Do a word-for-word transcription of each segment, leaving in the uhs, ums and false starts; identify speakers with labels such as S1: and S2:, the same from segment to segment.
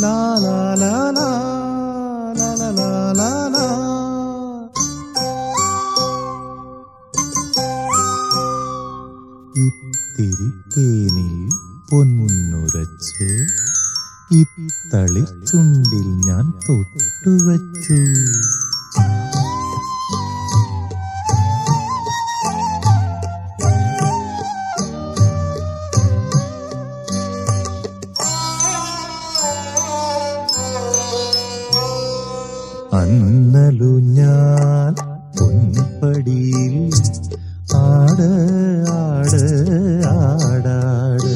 S1: ലാ ലാ ലാ ലാ ലാ ലാ ലാ ലാ. ഇത്തിരി തേനിൽ പൊന്നുരച്ച് ഇത്തളി ചുണ്ടിൽ ഞാൻ തൊട്ടുവച്ചു. അന്നലു ഞാൻ പൊൻപടിയിൽ ആട് ആട് ആടാട്,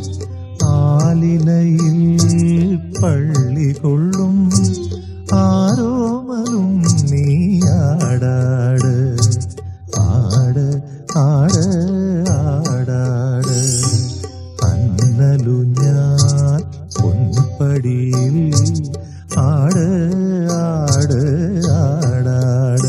S1: ആലിലയിൽ പള്ളി കൊള്ളും ആരോമലും നീ ആടാട് ആട് ആട് ആടാട്. അന്നലു ഞാൻ പൊൻപടിയിൽ ആട് ആട് ആടാട്.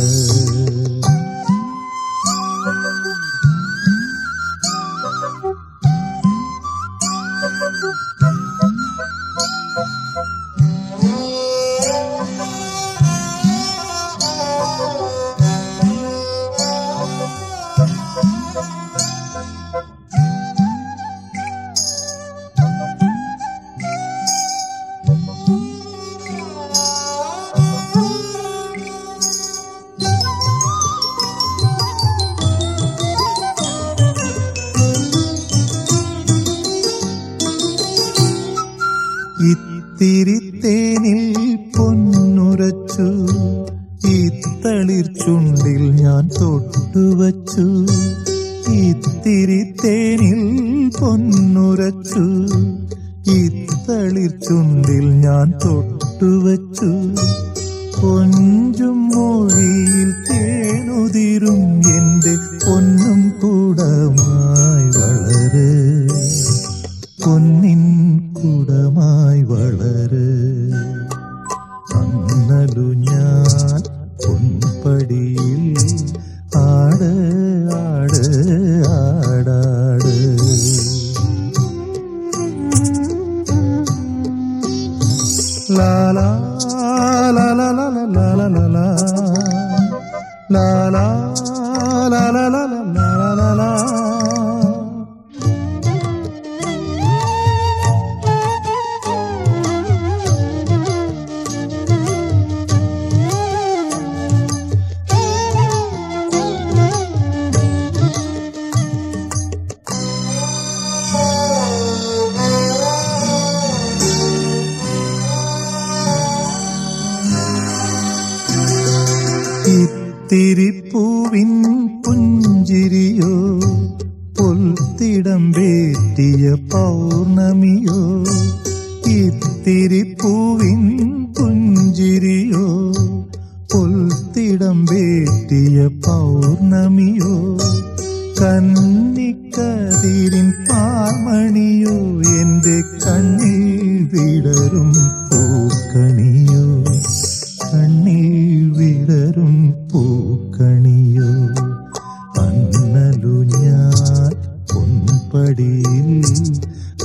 S1: ഇത്തിരി തേനിൽ പൊന്നുരച്ചു ഇത്തളിർ ചുണ്ടിൽ ഞാൻ തൊട്ടുവച്ചു. ഇത്തിരി തേനിൽ പൊന്നുരച്ചു ഇത്തളിർ ചുണ്ടിൽ ഞാൻ തൊട്ടുവച്ചു. കൊഞ്ചും മൊഴിയിൽ തേനുതിരും എന്റെ പൊന്നും കൂടമായി വളര്, പൊന്നിൻ കുടമായി വളര്. അന്നലു ഞാൻ പൊൻപടിയിൽ ആട് ആട് ആടാട്. ലാ ലാ ലാ ലാ ലാ ലാ ലാ ലാ ലാ ലാ ലാ ലാ ലാ ലാ ലാ ലാ. ഇത്തിരിപ്പൂവിൻ പുഞ്ചിരിയോ പൊൽത്തിടം വേറ്റിയ പൗർണമിയോ. ഇത്തിരിപ്പൂവിൻ പുഞ്ചിരിയോ പൊൽത്തിടം വേറ്റിയ പൗർണമിയോ. കന്നിക്കതിരിൻ പാമണിയോ എന്റെ കണ്ണിൽ വിടരും പൂക്കണിയോ, കണ്ണിൽ വിടരും പൂക്കണിയോ. അന്നലു ഞാൻ പൊൻപടിയിൽ